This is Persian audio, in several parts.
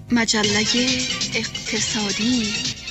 مجله اقتصادی.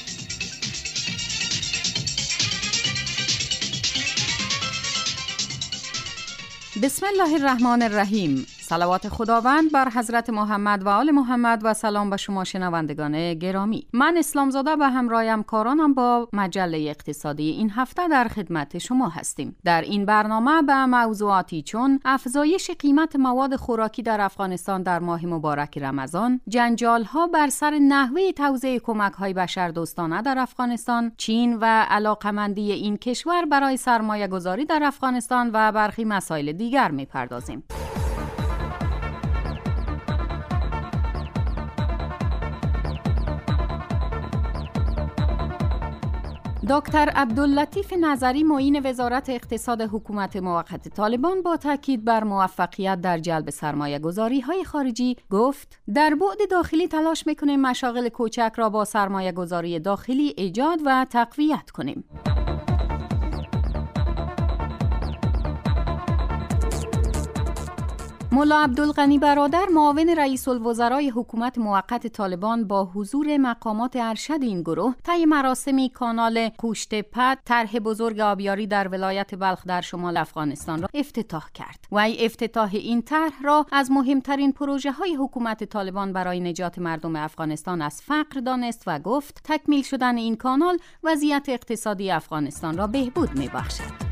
بسم الله الرحمن الرحیم. صلوات خداوند بر حضرت محمد و آل محمد و سلام به شما شنوندگان گرامی. من اسلام زاده و همراه همکارانم با مجله اقتصادی این هفته در خدمت شما هستیم. در این برنامه به موضوعاتی چون افزایش قیمت مواد خوراکی در افغانستان در ماه مبارک رمضان، جنجال‌ها بر سر نحوه توزیع کمک‌های بشردوستانه در افغانستان، چین و علاقمندی این کشور برای سرمایه‌گذاری در افغانستان و برخی مسائل دیگر می‌پردازیم. دکتر عبداللطیف نظری معین وزارت اقتصاد حکومت موقت طالبان با تاکید بر موفقیت در جلب سرمایه‌گذاری‌های خارجی گفت در بعد داخلی تلاش می‌کنیم مشاغل کوچک را با سرمایه‌گذاری داخلی ایجاد و تقویت کنیم. ملا عبدالغنی برادر معاون رئیس الوزرای حکومت موقت طالبان با حضور مقامات ارشد این گروه طی مراسمی کانال کوشتپت طرح بزرگ آبیاری در ولایت بلخ در شمال افغانستان را افتتاح کرد. وی افتتاح این طرح را از مهمترین پروژه های حکومت طالبان برای نجات مردم افغانستان از فقر دانست و گفت تکمیل شدن این کانال وضعیت اقتصادی افغانستان را بهبود می‌بخشد.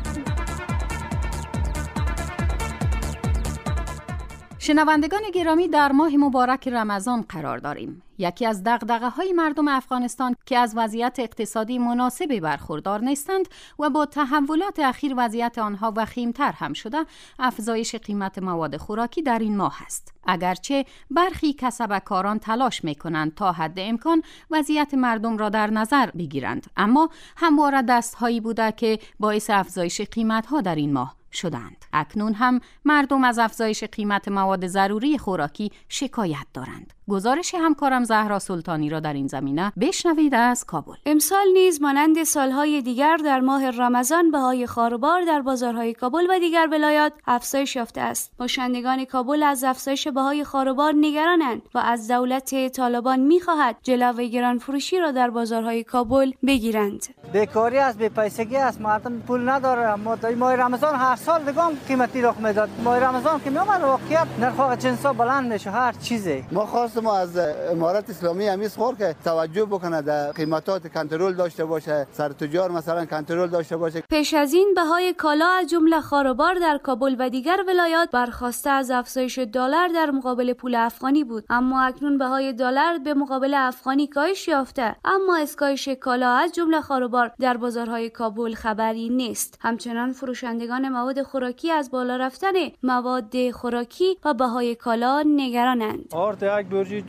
شنوندگان گرامی، در ماه مبارک رمضان قرار داریم. یکی از دغدغه‌های مردم افغانستان که از وضعیت اقتصادی مناسبی برخوردار نیستند و با تحولات اخیر وضعیت آنها وخیم‌تر هم شده، افزایش قیمت مواد خوراکی در این ماه است. اگرچه برخی کسبکاران تلاش می‌کنند تا حد امکان وضعیت مردم را در نظر بگیرند، اما همواره دست‌هایی بوده که باعث افزایش قیمت‌ها در این ماه شدند. اکنون هم مردم از افزایش قیمت مواد ضروری خوراکی شکایت دارند. گزارش همکارم زهرا سلطانی را در این زمینه بشنوید از کابل. امسال نیز مانند سالهای دیگر در ماه رمضان بهای خاربار در بازارهای کابل و دیگر ولایات افزایش یافته است. باشندگان کابل از افزایش بهای خاربار نگرانند و از دولت طالبان می‌خواهد جلوه گران فروشی را در بازارهای کابل بگیرند. بیکاری است، بی‌پیسگی است، مردم پول نداره. ماه رمضان هر سال دیگه قیمتی رخ میداد. ماه رمضان که میومد واقعیت نرخ جنسا بلند میشه، هر چیزی. ما خواستیم از امارت اسلامی همیز خور که توجه بکنه در قیمتات کنترل داشته باشه، سر تجار مثلا کنترل داشته باشه. پیش از این بهای کالا از جمله خاربار در کابل و دیگر ولایات برخواسته از افزایش دلار در مقابل پول افغانی بود، اما اکنون بهای دلار به مقابل افغانی کاهش یافته، اما از کاهش کالا از جمله خاربار در بازارهای کابل خبری نیست. همچنان فروشندگان مواد خوراکی از بالا رفتن مواد خوراکی و بهای کالا نگرانند. آرد یک برجی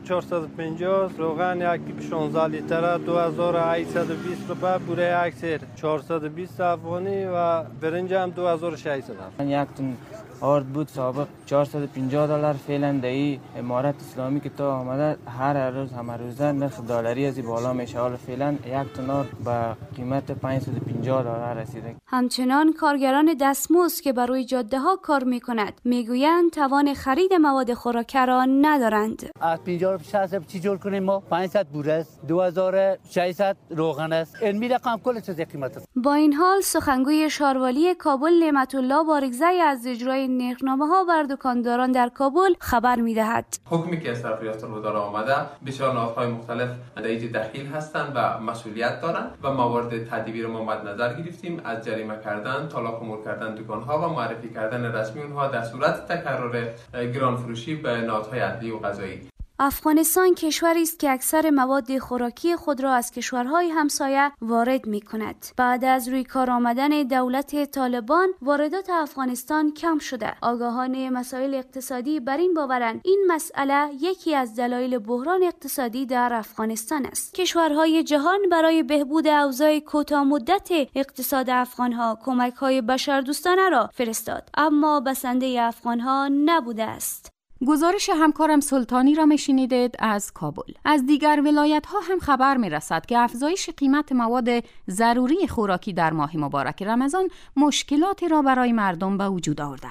2450، روغن یک 16 لیتر 2820 روپیه، بوره یک سیر 420 افغانی و برنج هم 2600. یک تن آرد بود سابق $450، فعلا در امارت اسلامی که تا آمده هر روز همه روزه نرخ دلاری از بالا میشه. حالا فعلا یک تن آرد به قیمت $550 رسیده. همچنان کارگران دستمزد که بر روی جاده ها کار میکند میگویند توان خرید مواد خوراکی را ندارند. از 50-60 چی جور کنیم ما؟ 500 بوره است، 2600 روغن است. این رقم کل چیز قیمت است. با این حال سخنگوی شاروالی کابل نعمت الله بارگزئی از اجرای نرخنامه‌ها بر دکانداران در کابل خبر می‌دهد. حکمی که از طرف ریاست الوزرا آمده بسیار نهادهای مختلف در این دخیل هستند و مسئولیت دارند و موارد تدبیر ما مد نظر گرفتیم، از جریمه کردن، طلاق امور کردن دکان‌ها و معرفی کردن رسمی اونها در صورت تکرار گران فروشی به نهادهای عدلی و قضایی. افغانستان کشوری است که اکثر مواد خوراکی خود را از کشورهای همسایه وارد می‌کند. بعد از روی کار آمدن دولت طالبان واردات افغانستان کم شده. آگاهان مسائل اقتصادی بر این باورند این مسئله یکی از دلایل بحران اقتصادی در افغانستان است. کشورهای جهان برای بهبود اوضاع کوتاه مدت اقتصاد افغانها کمک‌های بشردوستانه را فرستاد، اما بسنده افغانها نبوده است. گزارش همکارم سلطانی را میشنیدید از کابل. از دیگر ولایت ها هم خبر می رسد که افزایش قیمت مواد ضروری خوراکی در ماه مبارک رمضان مشکلاتی را برای مردم به وجود آورده است.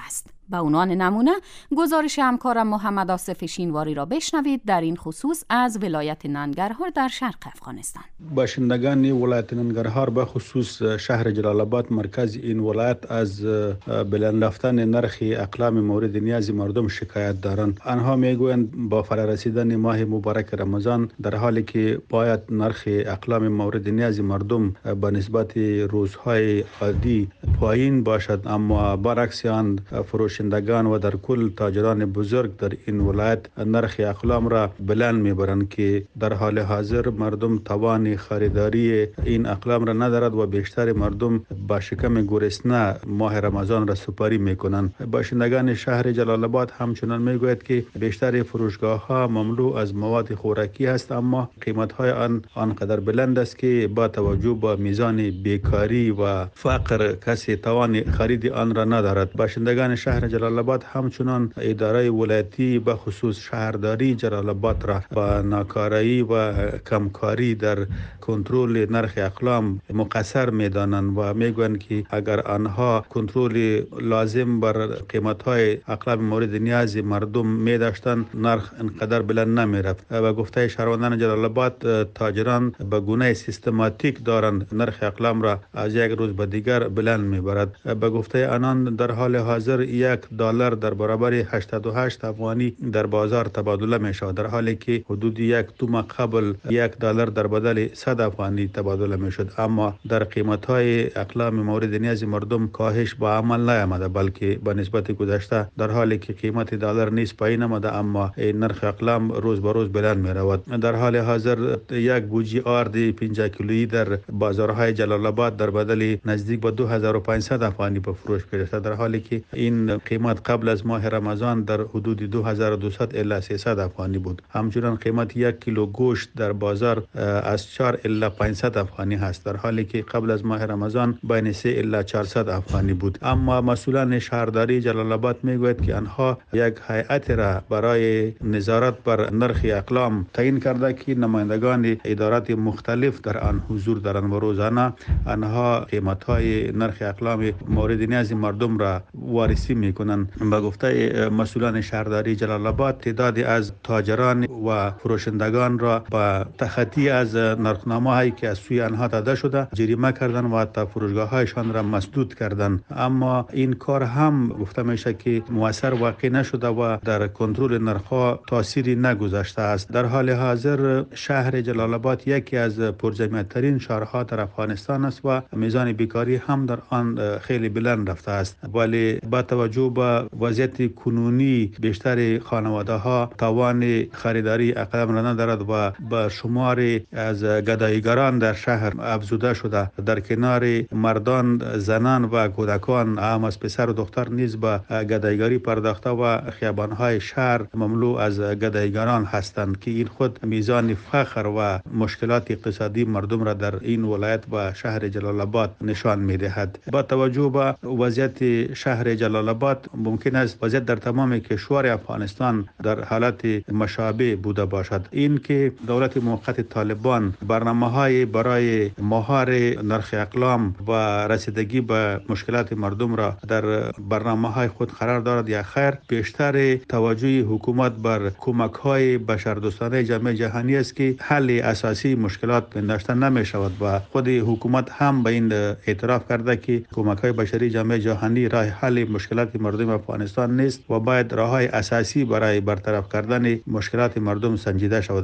به عنوان نمونه گزارش همکارم محمد آصف شینواری را بشنوید در این خصوص از ولایت ننگرهار در شرق افغانستان. باشندگان ولایت ننگرهار به خصوص شهر جلال آباد مرکز این ولایت از بلند رفتن نرخ اقلام مورد نیاز مردم شکایت دارند. آنها میگویند با فرارسیدن ماه مبارک رمضان در حالی که باید نرخ اقلام مورد نیاز مردم به نسبت روزهای عادی پایین باشد، اما برعکس آن فروشندگان و در کل تاجران بزرگ در این ولایت نرخ اقلام را بلند میبرند که در حال حاضر مردم توان خریداری این اقلام را ندارد و بیشتر مردم با شکم گرسنه ماه رمضان را سپاری میکنند. باشندگان شهر جلال آباد همچنان میگوید که بیشتر فروشگاه ها مملو از مواد خوراکی است، اما قیمت های آنقدر بلند است که با توجه به میزان بیکاری و فقر کسی توان خرید آن را ندارد. باشندگان شهر جلال آباد همچنان اداره ولایتی به خصوص شهرداری جلال آباد را با ناکاری و کمکاری در کنترل نرخ اقلام مقصر میدانند و میگویند که اگر آنها کنترل لازم بر قیمت های اقلام مورد نیاز مردم می داشتند نرخ انقدر بلند نمی رفت. و گفته شهروندان جلال آباد تاجران به گونه سیستماتیک دارند نرخ اقلام را از یک روز به دیگر بلند می برد. به گفته آنان در حال حاضر $1 در برابر 88 افغانی در بازار تبادله می شود، در حالی که حدود 1 تومن قبل $1 در بدل 100 افغانی تبادله می شد. اما در قیمت های اقلام مورد نیاز مردم کاهش با عمل نیامده، بلکه به نسبت گذشته در حالی که قیمت دلار نیز پایین آمده، اما نرخ اقلام روز به روز بلند می رود. در حال حاضر یک بوجی آرد 5 کیلویی در بازارهای جلال آباد در بدل نزدیک به 2500 افغانی به فروش پیرسته، در حالی که این قیمت قبل از ماه رمضان در حدود 2200 الی 300 افغانی بود. همچنین قیمت 1 کیلو گوشت در بازار از 4 الی 500 افغانی هست، در حالی که قبل از ماه رمضان بین 3 الی 400 افغانی بود. اما مسئولان شهرداری جلال آباد میگوید که آنها یک هیئت را برای نظارت بر نرخ اقلام تعیین کرده که نمایندگان ادارات مختلف در آن حضور دارند و روزانه آنها قیمت های نرخ اقلام مورد نیاز مردم را وارسی میکنند. به گفته مسئولان شهرداری جلال آباد تعدادی از تاجران و فروشندگان را با تخطی از نرخنامه هایی که از سوی آنها داده شده جریمه کردند و حتی فروشگاه هایشان را مسدود کردند، اما این کار هم گفته میشه که مؤثر واقع نشده و در کنترل نرخ‌ها تأثیری نگذاشته است. در حال حاضر شهر جلال آباد یکی از پرجمعیت‌ترین شهرها در افغانستان است و میزان بیکاری هم در آن خیلی بلند رفته است، ولی با توجه به وضعیت کنونی بیشتر خانواده ها توان خریداری اقلام را ندارد و به شمار از گداییگران در شهر افزوده شده. در کنار مردان، زنان و کودکان هم از پسر و دختر نیز به گداییگری پرداخته و خیابان‌های شهر مملو از گداییگران هستند که این خود میزان فقر و مشکلات اقتصادی مردم را در این ولایت و شهر جلال آباد نشان می‌دهد. با توجه به وضعیت شهر جلال آباد ممکن است وضعیت در تمام کشور افغانستان در حالت مشابه بوده باشد. این که دولت موقت طالبان برنامه‌های برای مهار نرخ اقلام و رسیدگی به مشکلات مردم را در برنامه‌های خود قرار دارد یا خیر، بیشتر توجه حکومت بر کمک‌های بشردوستانه جامعه جهانی است که حل اساسی مشکلات پنداشته نمی‌شود و خود حکومت هم به این اعتراف کرده که کمک‌های بشری جامعه جهانی راه حل مشکلات مردم افغانستان نیست و باید راه‌های اساسی برای برطرف کردن مشکلات مردم سنجیده شود.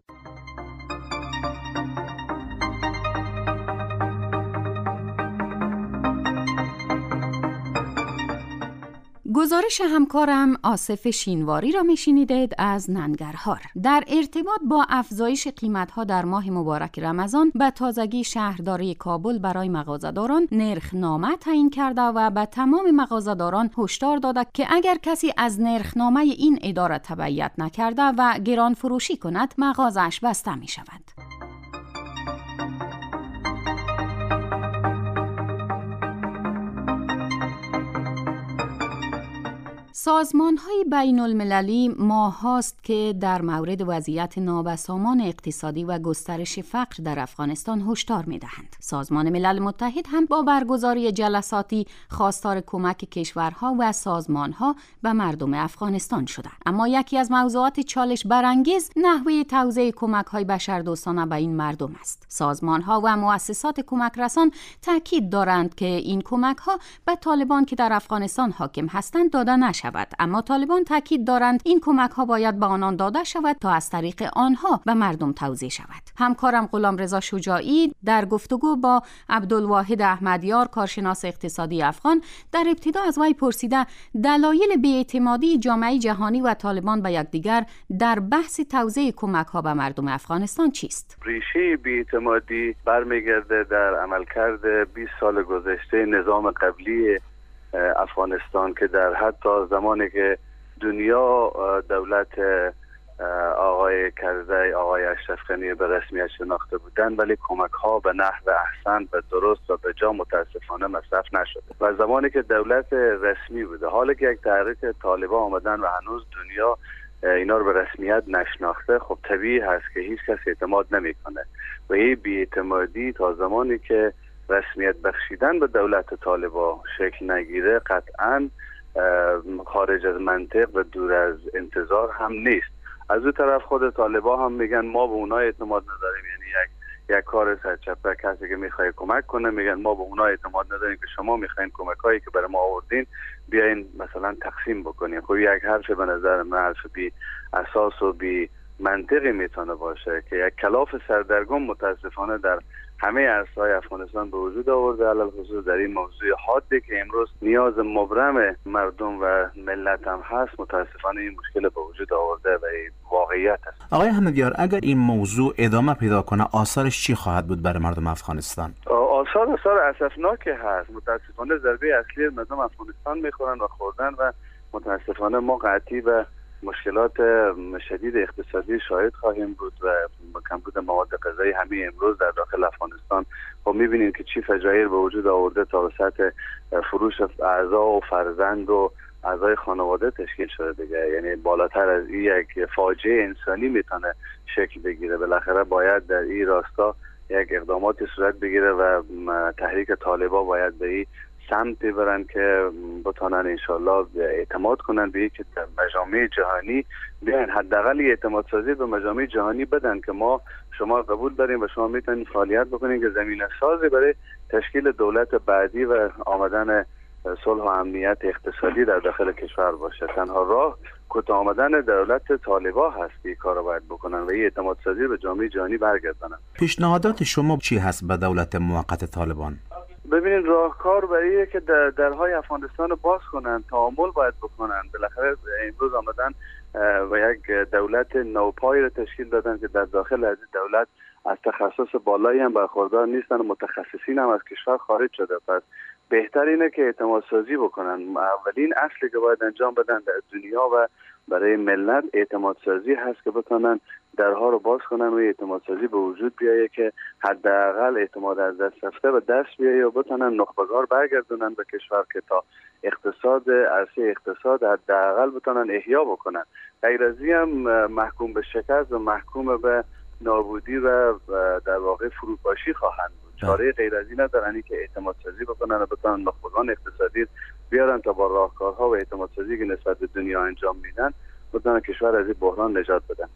گزارش همکارم آصف شینواری را میشنیدید از ننگرهار. در ارتباط با افزایش قیمت‌ها در ماه مبارک رمضان به تازگی شهرداری کابل برای مغازه‌داران نرخنامه تعیین کرده و به تمام مغازه‌داران هشدار داده که اگر کسی از نرخنامه این اداره تبعیت نکرده و گران فروشی کند مغازه‌اش بسته می شود. سازمان‌های بین‌المللی ماه‌هاست که در مورد وضعیت نابسامان اقتصادی و گسترش فقر در افغانستان هشدار می‌دهند. سازمان ملل متحد هم با برگزاری جلساتی خواستار کمک کشورها و سازمان‌ها به مردم افغانستان شده. اما یکی از موضوعات چالش برانگیز نحوه توزیع کمک‌های بشردوستانه به این مردم است. سازمان‌ها و مؤسسات کمک رسان تاکید دارند که این کمک‌ها به طالبان که در افغانستان حاکم هستند داده نشود، اما طالبان تاکید دارند این کمک‌ها باید به آنان داده شود تا از طریق آنها به مردم توزیع شود. همکارم غلامرضا شجاعی در گفتگو با عبدالواحد احمدیار کارشناس اقتصادی افغان در ابتدا از وی پرسیده دلایل بی‌اعتمادی جامعه جهانی و طالبان به یکدیگر در بحث توزیع کمک‌ها به مردم افغانستان چیست؟ ریشه بی‌اعتمادی برمیگرده در عملکرد 20 سال گذشته نظام قبلی افغانستان که در حتی زمانی که دنیا دولت آقای کرزی، آقای اشرف غنی به رسمیت شناخته بودند، ولی کمک ها به نحو احسن و درست و به جا متاسفانه مصرف نشده و زمانی که دولت رسمی بوده، حالی که یک تحریک طالبان آمدن و هنوز دنیا اینا رو به رسمیت نشناخته، خب طبیعی هست که هیچ کس اعتماد نمیکنه و این بی‌اعتمادی تا زمانی که رسمیت بخشیدن به دولت طالبان شکل نگیره قطعاً خارج از منطق و دور از انتظار هم نیست. از اون طرف خود طالبان هم میگن ما به اونها اعتماد نداریم، یعنی یک کار سرچپه کسی که میخواد کمک کنه میگن ما به اونها اعتماد نداریم که شما میخواین کمک هایی که برای ما آوردین بیاین مثلا تقسیم بکنیم. خب یک حرف به نظر من حرف بی اساس و بی منطقی میتونه باشه که یک کلاف سردرگم متاسفانه در همه عرصه‌های افغانستان به وجود آورده، علل خصوص در این موضوع حادی که امروز نیاز مبرم مردم و ملت هم هست. متاسفانه این مشکل به وجود آورده و این واقعیت است. آقای احمدیار، اگر این موضوع ادامه پیدا کنه آثارش چی خواهد بود برای مردم افغانستان؟ آثار اسفناکی هست. متاسفانه ضربه اصلی مردم افغانستان میخورن و خوردن و متاسفانه ما قحطی و مشکلات شدید اقتصادی شاهد خواهیم بود و کمبود مواد غذایی همین امروز در داخل افغانستان. خب می‌بینیم که چی فجایع به وجود آورده تا به سطح فروش اعضا و فرزند و اعضای خانواده تشکیل شده دیگه. یعنی بالاتر از این یک فاجعه انسانی میتونه شکل بگیره. بالاخره باید در این راستا یک اقداماتی صورت بگیره و تحریک طالبان باید به این سمت برن که بتونن انشالله اعتماد کنن به که در مجامع جهانی بیان حداقل اعتماد سازی به مجامع جهانی بدن که ما شما قبول داریم و شما میتونید فعالیت بکنید که زمینه سازی برای تشکیل دولت بعدی و آمدن صلح و امنیت اقتصادی در داخل کشور باشه. تنها راه کوتاه آمدن دولت طالبان هست این کارو باید بکنن و این اعتماد سازی به جامعه جهانی برگردونن. پیشنهادات شما چی هست به دولت موقت طالبان؟ ببینید راهکار برای که درهای افغانستان رو باز کنن، تعامل باید بکنن. بالاخره امروز آمدن و یک دولت نوپایی رو تشکیل دادن که در داخل از دولت از تخصص بالایی هم برخوردار نیستن و متخصصین هم از کشور خارج شده. پس بهتر اینه که اعتماد سازی بکنن. اولین اصلی که باید انجام بدن در دنیا و برای ملت اعتماد سازی هست که بتونن درها رو باز کنن و اعتماد سازی به وجود بیایه که حداقل اعتماد از دست رفته و دست بیایه و بتونن نخبگار برگردونن به کشور که تا عرصه اقتصاد حداقل بتونن احیا بکنن. غیر از این هم محکوم به شکست و محکوم به نابودی و در واقع فروپاشی خواهند بود. چاره غیر از این ندارن که اعتماد سازی بکنن و بتونن نخبگان اقتصادی بیارن تا با راهکارها و اعتماد سازی که نسبت به دنیا انجام میدن بتونن کشور از این بحران نجات بدن.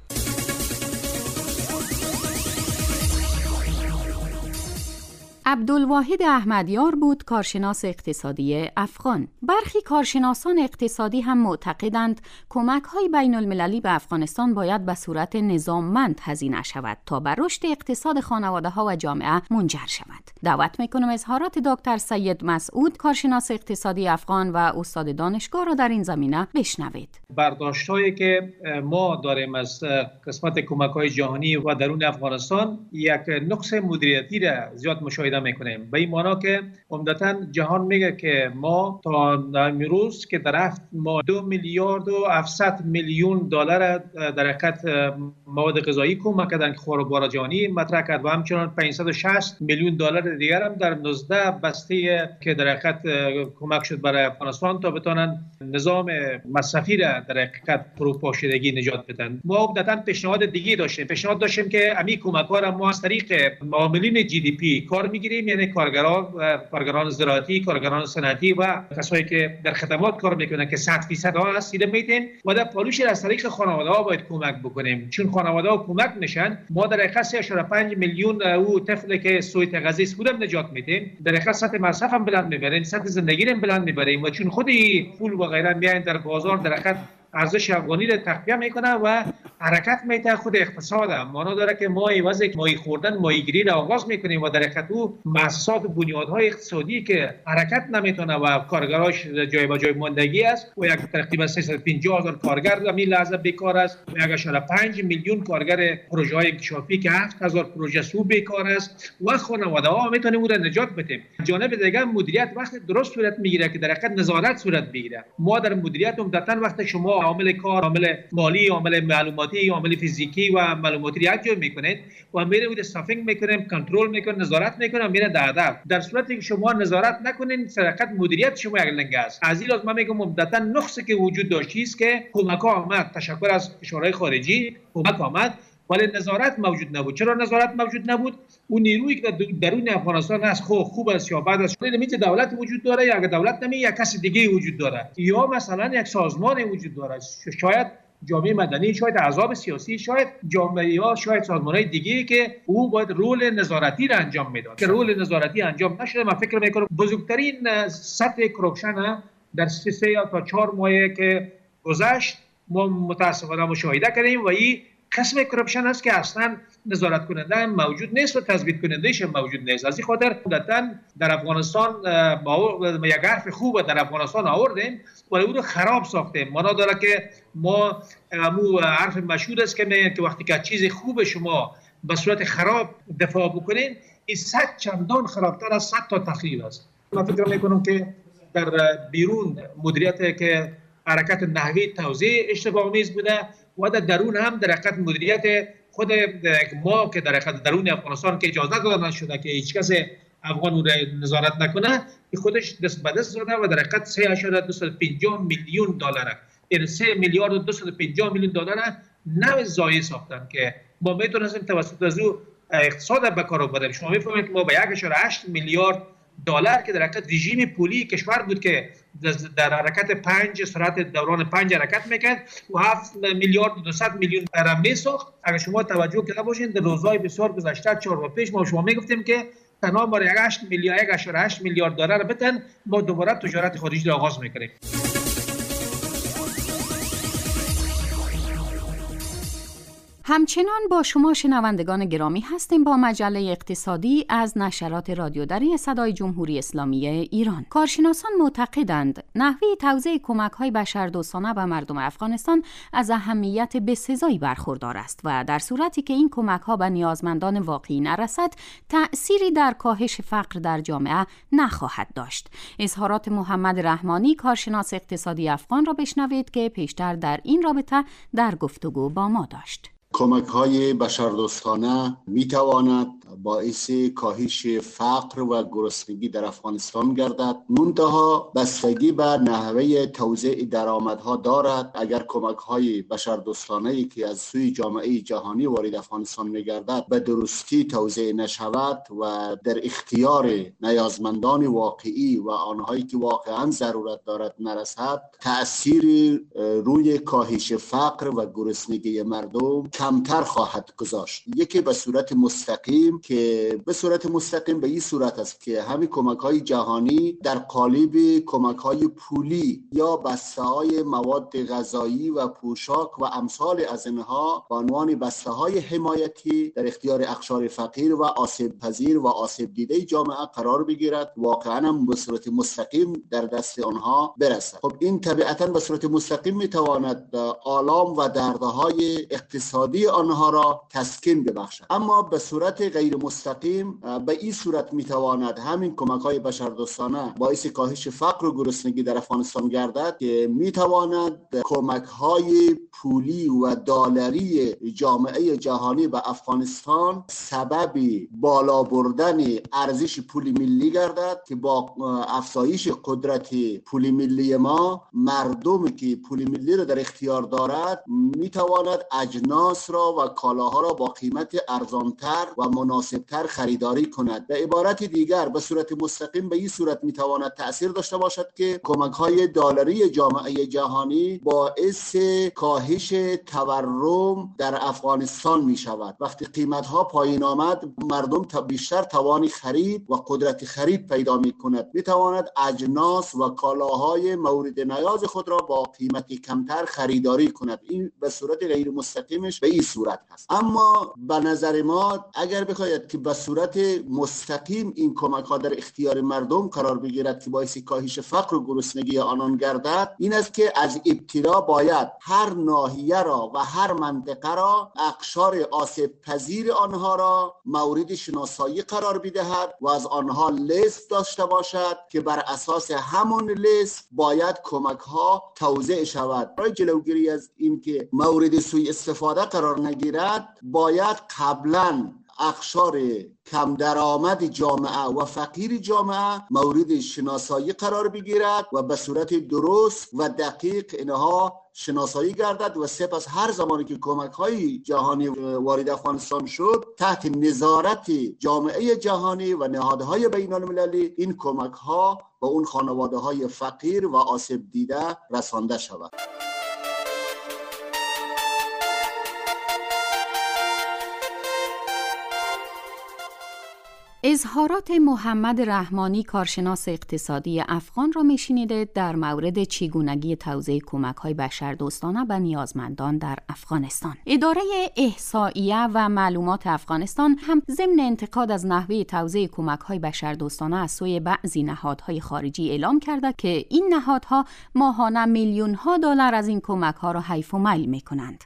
عبدالواحد احمدیار بود کارشناس اقتصادی افغان. برخی کارشناسان اقتصادی هم معتقدند کمک‌های بین‌المللی به افغانستان باید به صورت نظاممند هزینه شود تا به رشد اقتصاد خانواده‌ها و جامعه منجر شود. دعوت می‌کنم اظهارات دکتر سید مسعود کارشناس اقتصادی افغان و استاد دانشگاه را در این زمینه بشنوید. برداشت‌هایی که ما داریم از قسمت کمک‌های جهانی و درون افغانستان یک نقص مدیریتی را زیاد مشاهده پیدا میکنیم. به این معنا که عمدتاً جهان میگه که ما تا امروز که در هفت ما 2 میلیارد و 700 میلیون دلار در حقیقت مواد غذایی کمک کردن که خوربار جهانی مطرح کرد و همچنان 560 میلیون دلار دیگر هم در 19 بسته که در حقیقت کمک شد برای افغانستان تا بتونن نظام مصرفی را در حقیقت فروپاشیدگی نجات بدن. ما عمدتاً پیشنهاد دیگه پیشنهاد داشتیم که امی کمک‌ها را ما از طریق معاملین جی دی پی کار میگیریم، یعنی کارگران زراعتی، کارگران صنعتی و کسایی که در خدمات کار میکنن که 100% ها رسیده میتیم و در پالوش از طریق خانواده ها باید کمک بکنیم. چون خانواده ها کمک نشن ما در حقیقت 3.5 میلیون او طفلی که سوی تغذیه بودن نجات میدیم، در حقیقت سطح مصرف هم بلند میبریم، سطح زندگی هم بلند میبریم و چون خودی پول و غیره میاین در بازار در حقیقت ارزش افغانی را تقویت میکنه و حرکت میته خود اقتصاد هم معنا داره که ما عوض ماهی خوردن ماهیگیری را آغاز میکنیم و در حقیقت او مؤسسات و بنیادهای اقتصادی که حرکت نمیتونه و کارگراش جای به جای ماندگی است و یک تقریبا 350,000 کارگر در این لحظه بیکار است و 1.5 میلیون کارگر پروژه های انکشافی که 7,000 پروژه سو بیکار است و خانواده ها میتونیم او را نجات بدیم. جانب دیگه مدیریت وقت درست صورت میگیره که در حقیقت نظارت صورت بگیره. ما در مدیریت عمدتاً وقت شما عامل کار، عامل مالی، عامل معلوماتی، عامل فیزیکی و معلوماتی را انجام میکنید و میره بود استافینگ میکنیم، کنترل میکنیم، نظارت میکنیم، میره در صورتی که شما نظارت نکنین سرقت مدیریت شما یک لنگ است. از این لحاظ من میگم عمدتاً نقصی که وجود داشتی است که کمک ها آمد، تشکر از کشورهای خارجی کمک آمد ولی نظارت موجود نبود. چرا نظارت موجود نبود؟ اون نیرویی که درون افغانستان است خوب است یا بد است، نمیشه دولت وجود داره یا اگه دولت نمی یک کس دیگه وجود داره یا مثلا یک سازمان وجود داره، شاید جامعه مدنی، شاید احزاب سیاسی، شاید جامعه یا شاید سازمان‌های دیگه که او باید رول نظارتی را انجام میداد که رول نظارتی انجام نشده. من فکر میکنم بزرگترین سطح کرپشن در 3 تا 4 ماه که گذشت ما متاسفانه مشاهده کردیم و این قسم کرپشن است که اصلا نظارت کننده موجود نیست و تثبیت کنندهش موجود نیست. از این خاطر عمدتاً در افغانستان با یک حرف خوب در افغانستان آوردیم ولی او رو خراب ساختیم. معنا داره که ما مو حرف مشهور است که وقتی که چیز خوب شما به صورت خراب دفاع بکنین این 100 چندان خرابتر از 100 تا تخریب است. من فکر میکنم که در بیرون مدیریت که حرکت نحوی توزیع اشتباه آمیز بوده و در درون هم در حقیقت مدیریت خود ما که در حقیقت درون افغانستان که اجازه داده نشده که هیچ کس افغان رو نظارت نکنه خودش دست به دست زده و در حقیقت 3.250 میلیون دلار یعنی 3 میلیارد و 250 میلیون دلار نو ضایع ساختن که ما میتونستیم توسط از او اقتصاد به کار ببریم. شما میفهمید که ما به 1.8 میلیارد دلار که در حقیقت رژیم پولی کشور بود که در حرکت 5 سرعت دوران 5 حرکت میکرد و 7 میلیارد و 200 میلیون ارم میساخت. اگر شما توجه کرده باشین در روزهای بسیار گذشته 4 ماه پیش ما شما میگفتیم که تنها برای 1.8 میلیارد دلار بتن ما دوباره تجارت خارجی را آغاز میکنیم. همچنان با شما شنوندگان گرامی هستیم با مجله اقتصادی از نشرات رادیودری صدای جمهوری اسلامی ایران. کارشناسان معتقدند نحوه توزیع کمک‌های بشردوستانه به مردم افغانستان از اهمیت بسزایی برخوردار است و در صورتی که این کمک‌ها به نیازمندان واقعی نرسد تأثیری در کاهش فقر در جامعه نخواهد داشت. اظهارات محمد رحمانی کارشناس اقتصادی افغان را بشنوید که پیشتر در این رابطه در گفتگو با ما داشت. کمک‌های بشردوستانه می‌تواند باعث کاهش فقر و گرسنگی در افغانستان گردد. منتها بستگی به نحوه توزیع درآمدها دارد. اگر کمک‌های بشردوستانه‌ای که از سوی جامعه جهانی وارد افغانستان می‌گردد به درستی توزیع نشود و در اختیار نیازمندان واقعی و آنهایی که واقعاً ضرورت دارد نرسد، تأثیری روی کاهش فقر و گرسنگی مردم کمتر خواهد گذاشت. یکی به صورت مستقیم به این صورت است که همین کمک‌های جهانی در قالب کمک‌های پولی یا بسته‌های مواد غذایی و پوشاک و امثال از اینها به عنوان بسته‌های حمایتی در اختیار اقشار فقیر و آسیب پذیر و آسیب دیده جامعه قرار بگیرد، واقعاً هم به صورت مستقیم در دست آنها برسد. خب این طبیعتاً به صورت مستقیم می‌تواند آلام و دردهای اقتصادی آنها را تسکین ببخشد، اما به صورت غیر غیر مستقیم به این صورت میتواند همین کمک های بشردوستانه باعث کاهش فقر و گرسنگی در افغانستان گردد که میتواند کمک های پولی و دلاری جامعه جهانی به افغانستان سبب بالا بردن ارزش پول ملی گردد که با افزایش قدرت پول ملی ما مردمی که پول ملی را در اختیار دارد میتواند اجناس را و کالاها را با قیمت ارزانتر و مناسبتر خریداری کند. به عبارت دیگر به صورت مستقیم به این صورت میتواند تأثیر داشته باشد که کمک های دلاری جامعه جهانی باعث کاهش تورم در افغانستان می شود. وقتی قیمت ها پایین آمد مردم بیشتر توان خرید و قدرت خرید پیدا می کند. می تواند اجناس و کالاهای مورد نیاز خود را با قیمت کمتر خریداری کند. این به صورت غیر مستقیمش به این صورت هست. اما به نظر ما اگر بخواید که به صورت مستقیم این کمک ها در اختیار مردم قرار بگیرد که باعث کاهش فقر و گرسنگی آنان گردد، این است که از ابتدا باید هر ناحیه را و هر منطقه را اقشار آسیب پذیر آنها را مورد شناسایی قرار بدهد و از آنها لیست داشته باشد که بر اساس همون لیست باید کمک ها توزیع شود. برای جلوگیری از این که مورد سوء استفاده قرار نگیرد باید قبلا اقشار کم درآمد جامعه و فقیر جامعه مورد شناسایی قرار بگیرد و به صورت درست و دقیق اینها شناسایی گردد و سپس هر زمانی که کمک های جهانی وارد افغانستان شد تحت نظارت جامعه جهانی و نهادهای بین المللی این کمک ها به اون خانواده های فقیر و آسیب دیده رسانده شود. اظهارات محمد رحمانی کارشناس اقتصادی افغان را میشنیدید در مورد چگونگی توزیع کمک‌های بشردوستانه به نیازمندان در افغانستان. اداره احصائیه و معلومات افغانستان هم ضمن انتقاد از نحوه توزیع کمک‌های بشردوستانه از سوی بعضی نهادهای خارجی اعلام کرده که این نهادها ماهانه میلیون‌ها دلار از این کمک‌ها را حیف و میل می‌کنند.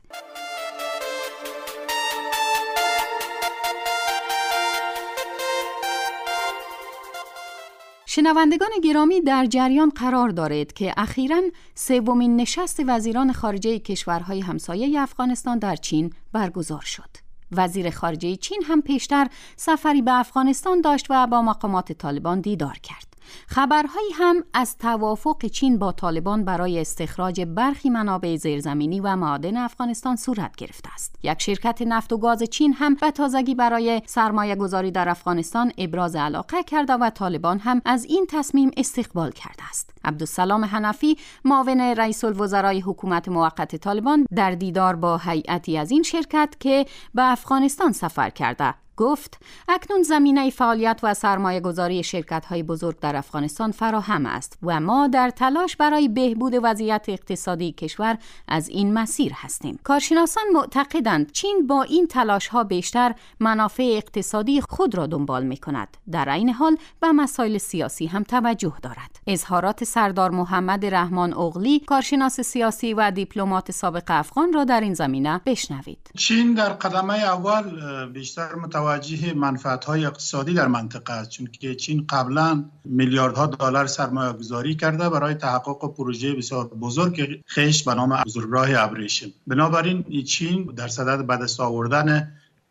شنوندگان گرامی، در جریان قرار دارید که اخیراً سومین نشست وزیران خارجه کشورهای همسایه افغانستان در چین برگزار شد. وزیر خارجه چین هم پیشتر سفری به افغانستان داشت و با مقامات طالبان دیدار کرد. خبرهایی هم از توافق چین با طالبان برای استخراج برخی منابع زیرزمینی و معادن افغانستان صورت گرفته است. یک شرکت نفت و گاز چین هم به تازگی برای سرمایه گذاری در افغانستان ابراز علاقه کرده و طالبان هم از این تصمیم استقبال کرده است. عبدالسلام حنفی، معاون رئیس الوزرای حکومت موقت طالبان، در دیدار با هیئتی از این شرکت که به افغانستان سفر کرده گفت اکنون زمینه فعالیت و سرمایه گذاری شرکت‌های بزرگ در افغانستان فراهم است و ما در تلاش برای بهبود وضعیت اقتصادی کشور از این مسیر هستیم. کارشناسان معتقدند چین با این تلاش‌ها بیشتر منافع اقتصادی خود را دنبال می‌کند. در عین حال به مسائل سیاسی هم توجه دارد. اظهارات سردار محمد رحمان اغلی، کارشناس سیاسی و دیپلمات سابق افغان را در این زمینه بشنوید. چین در قدمه اول بیشتر توجه منفعت‌های اقتصادی در منطقه است، چون که چین قبلا میلیاردها دلار سرمایه گذاری کرده برای تحقق پروژه بسیار بزرگ خیش به نام بزرگراه ابریشم. بنابراین چین در صدد به دست آوردن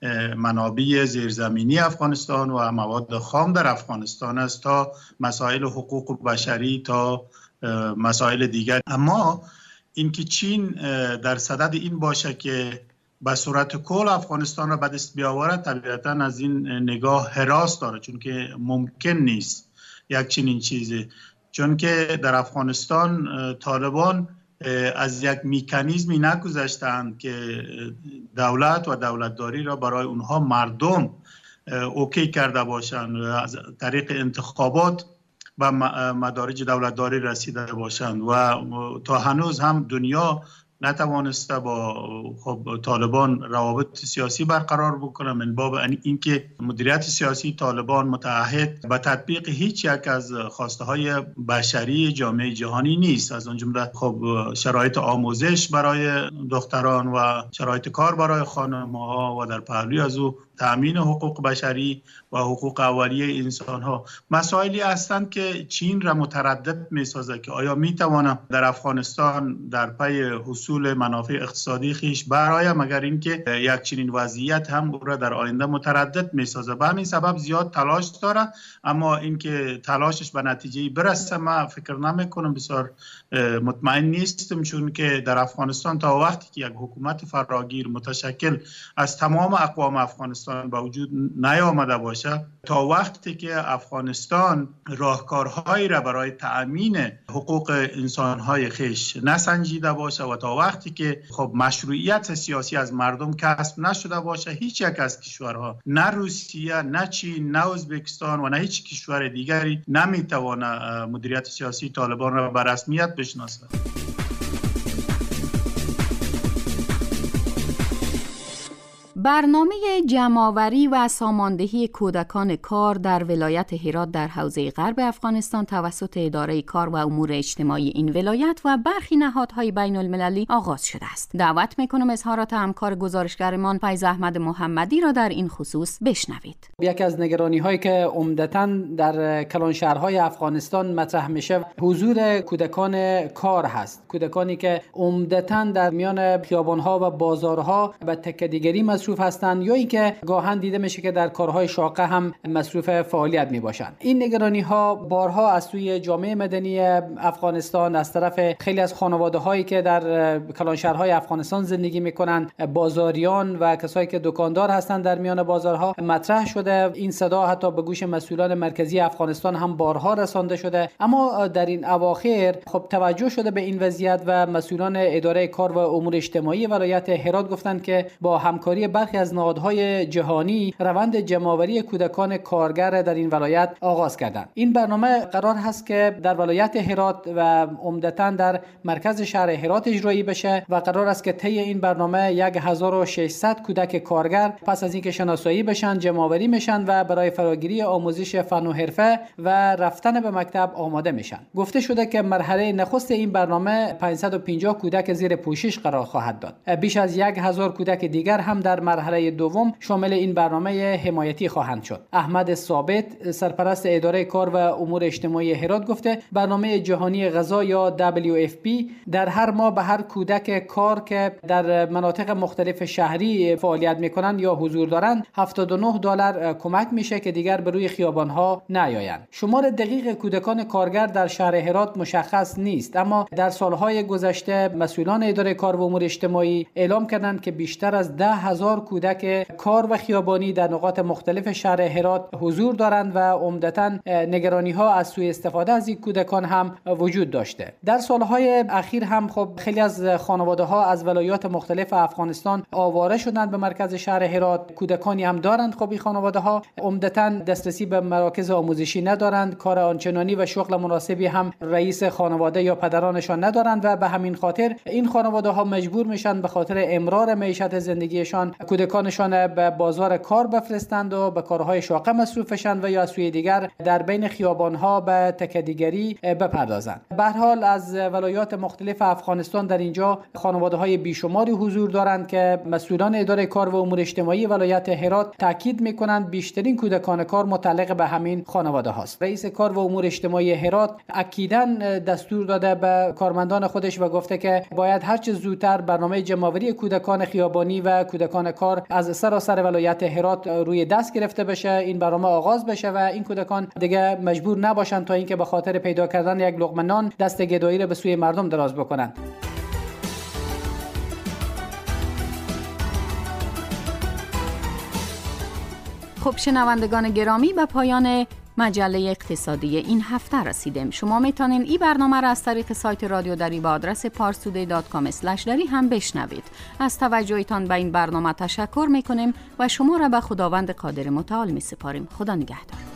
منابع زیرزمینی افغانستان و مواد خام در افغانستان است تا مسائل حقوق بشری تا مسائل دیگر. اما اینکه چین در صدد این باشه که به صورت کل افغانستان را به دست بیاورد طبیعتاً از این نگاه هراس داره، چون که ممکن نیست یک چنین چیزی، چون که در افغانستان طالبان از یک مکانیزمی نگذشتند که دولت و دولتداری را برای اونها مردم اوکی کرده باشند و از طریق انتخابات و مدارج دولتداری رسیده باشند و تا هنوز هم دنیا نتوانسته با طالبان روابط سیاسی برقرار بکنه، من باب اینکه مدیریت سیاسی طالبان متعهد به تطبیق هیچ یک از خواسته های بشری جامعه جهانی نیست، از اون جمله شرایط آموزش برای دختران و شرایط کار برای خانم‌ها و در پهلوی از او تأمین حقوق بشری و حقوق اولیه انسان‌ها. مسائلی هستند که چین را متردد می‌سازد که آیا می‌تواند در افغانستان در پی حصول منافع اقتصادی خیش برایم، مگر اینکه یک چنین وضعیت هم او را در آینده متردد می‌سازد. به همین سبب زیاد تلاش دارد، اما اینکه تلاشش به نتیجه برسه من فکر نمی‌کنم، بسیار مطمئن نیستم، چون که در افغانستان تا وقتی که یک حکومت فراگیر متشکل از تمام اقوام افغانستان به وجود نیامده باشه، تا وقتی که افغانستان راهکارهایی را برای تأمین حقوق انسانهای خیش نسنجیده باشه و تا وقتی که مشروعیت سیاسی از مردم کسب نشده باشه، هیچ یک از کشورها، نه روسیه، نه چین، نه ازبکستان و نه هیچ کشور دیگری نمیتونه مدیریت سیاسی طالبان را به رسمیت بشناسه. برنامه جمع‌آوری و ساماندهی کودکان کار در ولایت هرات در حوزه غرب افغانستان توسط اداره کار و امور اجتماعی این ولایت و برخی نهادهای بین المللی آغاز شده است. دعوت میکنم اظهارات همکار گزارشگرمان فیض احمد محمدی را در این خصوص بشنوید. یکی از نگرانی هایی که عمدتاً در کلان شهرهای افغانستان مطرح میشه حضور کودکان کار هست. کودکانی که عمدتاً در میان خیابان‌ها و بازارها به تکیه‌گری مصروف هستند یا اینکه گاهن دیده میشه که در کارهای شاقه هم مصروف فعالیت میباشند. این نگرانی ها بارها از سوی جامعه مدنی افغانستان، از طرف خیلی از خانواده هایی که در کلانشهرهای افغانستان زندگی میکنند، بازاریان و کسایی که دکاندار هستند در میان بازارها مطرح شده. این صدا حتی به گوش مسئولان مرکزی افغانستان هم بارها رسانده شده، اما در این اواخر توجه شده به این وضعیت و مسئولان اداره کار و امور اجتماعی ولایت هرات گفتند که با همکاری برخی از نهادهای جهانی روند جمع‌آوری کودکان کارگر در این ولایت آغاز کردند. این برنامه قرار هست که در ولایت هرات و عمدتاً در مرکز شهر هرات اجرایی بشه و قرار است که طی این برنامه 1600 کودک کارگر پس از اینکه شناسایی بشن جمع‌آوری میشن و برای فراگیری آموزش فن و حرفه و رفتن به مکتب آماده میشن. گفته شده که مرحله نخست این برنامه 550 کودک زیر پوشش قرار خواهد داد. بیش از 1000 کودک دیگر هم در مرحله دوم شامل این برنامه حمایتی خواهند شد. احمد ثابت سرپرست اداره کار و امور اجتماعی هرات گفته برنامه جهانی غذا یا WFP در هر ماه به هر کودک کار که در مناطق مختلف شهری فعالیت میکنند یا حضور دارند $79 کمک میشه که دیگر به روی خیابانها نیایند. شمار دقیق کودکان کارگر در شهر هرات مشخص نیست، اما در سالهای گذشته مسئولان اداره کار و امور اجتماعی اعلام کردند که بیشتر از 10,000 کودک کار و خیابانی در نقاط مختلف شهر هرات حضور دارند و عمدتاً نگرانی‌ها از سوء استفاده از این کودکان هم وجود داشته. در سالهای اخیر هم خیلی از خانواده‌ها از ولایات مختلف افغانستان آواره شدند به مرکز شهر هرات. کودکانی هم دارند. این خانواده‌ها عمدتاً دسترسی به مراکز آموزشی ندارند، کار آنچنانی و شغل مناسبی هم رئیس خانواده یا پدرانشان ندارند و به همین خاطر این خانواده‌ها مجبور میشن به خاطر امرار معیشت زندگیشان کودکانشان به بازار کار بفرستند و به کارهای شاقه مصروف شوند و یا سوی دیگر در بین خیابان‌ها به تکیه‌گری بپردازند. به هر حال از ولایات مختلف افغانستان در اینجا خانواده‌های بیشماری حضور دارند که مسئولان اداره کار و امور اجتماعی ولایت هرات تاکید می‌کنند بیشترین کودکان کار متعلق به همین خانواده هاست. رئیس کار و امور اجتماعی هرات اکیداً دستور داده به کارمندان خودش و گفته که باید هر چه زودتر برنامه جمع‌آوری کودکان خیابانی و کودکان کار از سراسر ولایت هرات روی دست گرفته بشه، این برنامه آغاز بشه و این کودکان دیگه مجبور نباشن تا اینکه به خاطر پیدا کردن یک لقمه نان دست گدایی را به سوی مردم دراز بکنن. خب شنوندگان گرامی، به پایان مجله اقتصادی این هفته رسیدیم. شما میتونین این برنامه را از طریق سایت رادیو دری با آدرس parstoday.com/dari هم بشنوید. از توجهتان به این برنامه تشکر میکنیم و شما را به خداوند قادر متعال میسپاریم. خدا نگهدار.